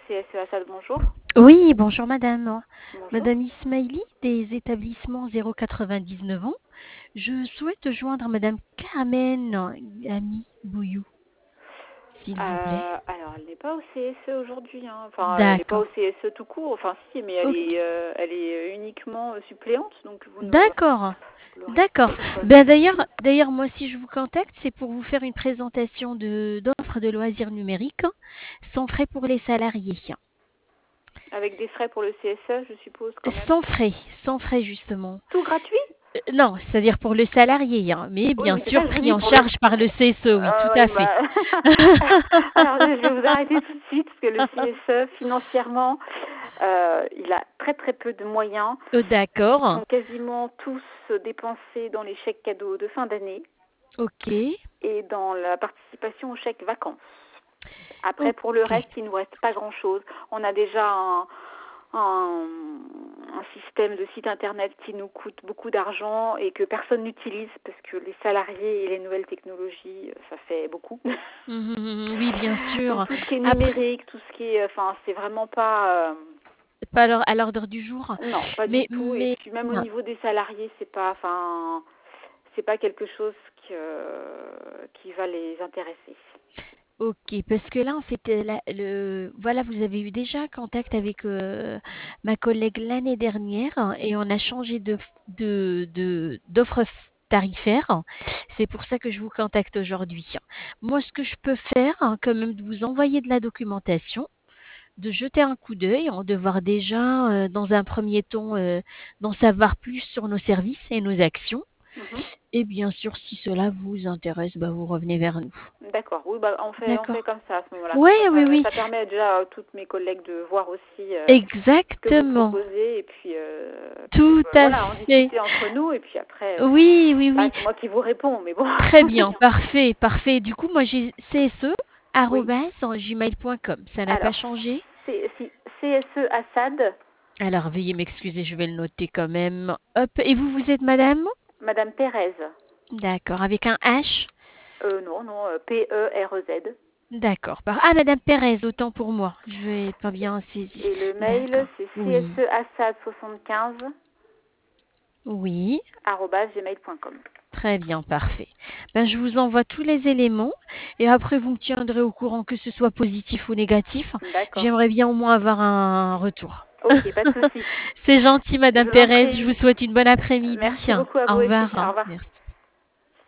CSE Assad, bonjour. Oui, bonjour madame. Bonjour. Madame Ismaili des établissements 099 ans. Je souhaite joindre madame Carmen Ami Bouillou, s'il vous plaît. Alors, elle n'est pas au CSE aujourd'hui, hein. Enfin, elle n'est pas au D'accord. CSE tout court. Enfin, si, mais elle Ok. est, elle est uniquement suppléante, donc vous ne D'accord. l'aurez D'accord. pas au poste. Ben d'ailleurs, moi, si je vous contacte, c'est pour vous faire une présentation d'offres de loisirs numériques sans frais pour les salariés. Avec des frais pour le CSE, je suppose, quand même. Sans frais justement. Tout gratuit? Non, c'est-à-dire pour le salarié, hein, mais Oui, bien mais c'est ça sûr que je vous pris dis en pour le. charge par le CSE, oui, tout Oui, à fait. bah. Alors, je vais vous arrêter tout de suite, parce que le CSE, financièrement, il a très très peu de moyens. Ils D'accord. sont quasiment tous dépensés dans les chèques cadeaux de fin d'année Ok. et dans la participation aux chèques vacances. Après, pour le Ok. reste, il ne nous reste pas grand-chose. On a déjà un, un système de site internet qui nous coûte beaucoup d'argent et que personne n'utilise parce que les salariés et les nouvelles technologies, ça fait beaucoup. Oui, bien Donc sûr. tout ce qui est Après, numérique, tout ce qui est, enfin, c'est vraiment pas, pas à l'ordre du jour. non, pas du Mais, tout. Et mais, puis même au niveau des salariés, c'est pas, enfin, c'est pas quelque chose qui va les intéresser. ok, parce que là, en fait, voilà, vous avez eu déjà contact avec ma collègue l'année dernière et on a changé d'offre tarifaire. C'est pour ça que je vous contacte aujourd'hui. Moi, ce que je peux faire, hein, quand même, de vous envoyer de la documentation, de jeter un coup d'œil, hein, de voir déjà, dans un premier temps, d'en savoir plus sur nos services et nos actions. Mhm. Et bien sûr, si cela vous intéresse, bah, vous revenez vers nous. D'accord. Oui, bah on fait D'accord. comme ça à ce moment-là. Oui, Ça oui, permet, oui. ça permet déjà à toutes mes collègues de voir aussi ce que vous Exactement. proposez et puis, Tout à voilà, en fait. discuter entre nous et puis après, Oui, oui, là oui. c'est moi qui vous réponds, mais bon. Très bien. Parfait, parfait. Du coup, moi, j'ai Oui. cse@gmail.com. Ça n'a pas Alors, changé? si CSE Assad, Alors, veuillez m'excuser, je vais le noter quand même. Hop. Et vous êtes madame? Madame Pérez. D'accord. Avec un H? Non, non, Perez. D'accord. Ah, madame Pérez, autant pour moi. Je vais pas bien saisi. Et le mail, D'accord. c'est Oui. cseassad75 Oui. gmail.com. Très bien, parfait. Ben, je vous envoie tous les éléments et après vous me tiendrez au courant que ce soit positif ou négatif. D'accord. J'aimerais bien au moins avoir un retour. Ok, pas de souci. C'est gentil, Je Madame vous en Pérez. Je prie. vous souhaite une bonne après-midi. Merci beaucoup à Au vous aussi. Au revoir. revoir. Merci.